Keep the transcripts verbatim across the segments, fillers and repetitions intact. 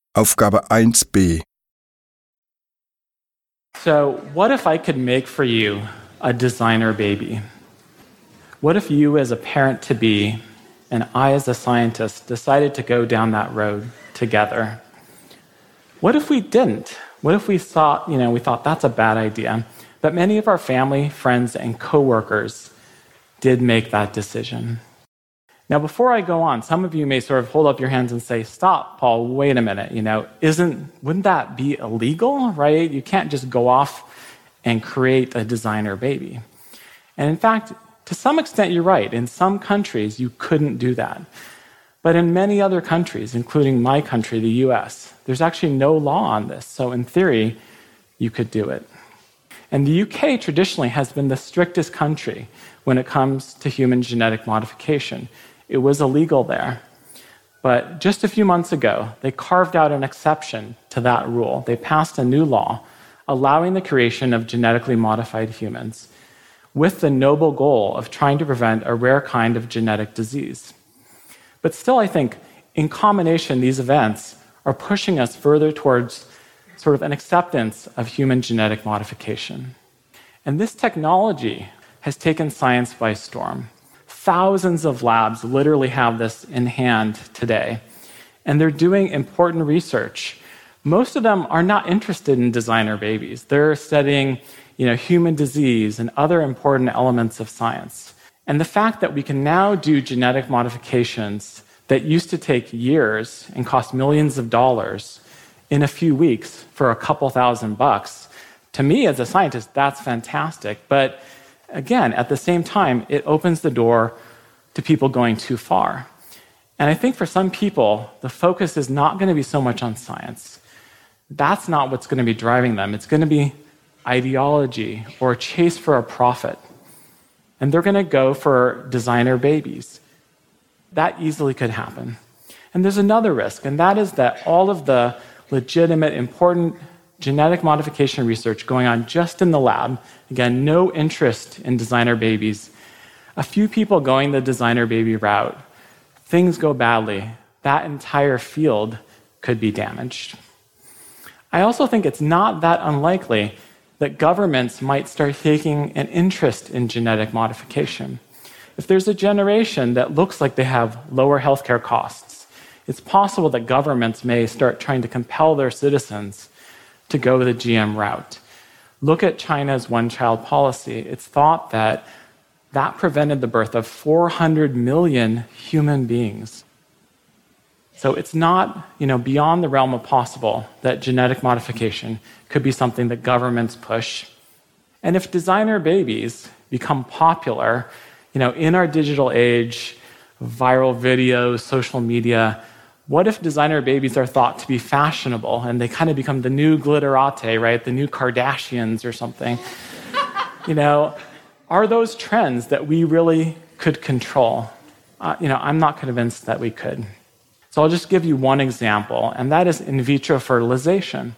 Aufgabe eins b. So, what if I could make for you a designer baby? What if you as a parent-to-be and I as a scientist decided to go down that road together? What if we didn't? What if we thought, you know, we thought that's a bad idea? But many of our family, friends, and coworkers did make that decision. Now, before I go on, some of you may sort of hold up your hands and say, stop, Paul, wait a minute, you know, isn't, wouldn't that be illegal, right? You can't just go off and create a designer baby. And in fact, to some extent, you're right. In some countries, you couldn't do that. But in many other countries, including my country, the U S, there's actually no law on this. So in theory, you could do it. And the U K traditionally has been the strictest country when it comes to human genetic modification. It was illegal there. But just a few months ago, they carved out an exception to that rule. They passed a new law allowing the creation of genetically modified humans with the noble goal of trying to prevent a rare kind of genetic disease. But still, I think, in combination, these events are pushing us further towards sort of an acceptance of human genetic modification. And this technology has taken science by storm. Thousands of labs literally have this in hand today, and they're doing important research. Most of them are not interested in designer babies. They're studying, you know, human disease and other important elements of science. And the fact that we can now do genetic modifications that used to take years and cost millions of dollars in a few weeks for a couple thousand bucks, to me as a scientist, that's fantastic. But again, at the same time, it opens the door to people going too far. And I think for some people, the focus is not going to be so much on science. That's not what's going to be driving them. It's going to be ideology or a chase for a profit. And they're going to go for designer babies. That easily could happen. And there's another risk, and that is that all of the legitimate, important genetic modification research going on just in the lab, again, no interest in designer babies, a few people going the designer baby route, things go badly, that entire field could be damaged. I also think it's not that unlikely that governments might start taking an interest in genetic modification. If there's a generation that looks like they have lower healthcare costs, it's possible that governments may start trying to compel their citizens to go the G M route. Look at China's one-child policy. It's thought that that prevented the birth of four hundred million human beings. So it's not, you know, beyond the realm of possible that genetic modification could be something that governments push. And if designer babies become popular, you know, in our digital age, viral videos, social media, what if designer babies are thought to be fashionable and they kind of become the new glitterati, right? The new Kardashians or something. You know, are those trends that we really could control? Uh, you know, I'm not convinced that we could. So I'll just give you one example, and that is in vitro fertilization.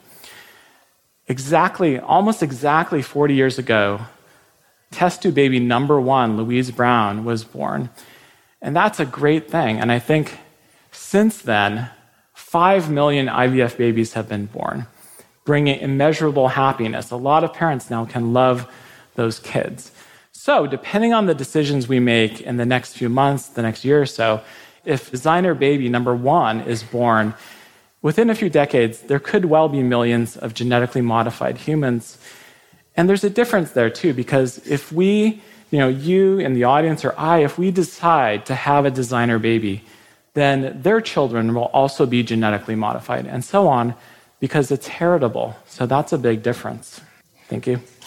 Exactly, almost exactly forty years ago, test tube baby number one, Louise Brown, was born. And that's a great thing. And I think since then, five million I V F babies have been born, bringing immeasurable happiness. A lot of parents now can love those kids. So depending on the decisions we make in the next few months, the next year or so, if designer baby number one is born, within a few decades, there could well be millions of genetically modified humans. And there's a difference there too, because if we, you know, you in the audience or I, if we decide to have a designer baby, then their children will also be genetically modified and so on, because it's heritable. So that's a big difference. Thank you.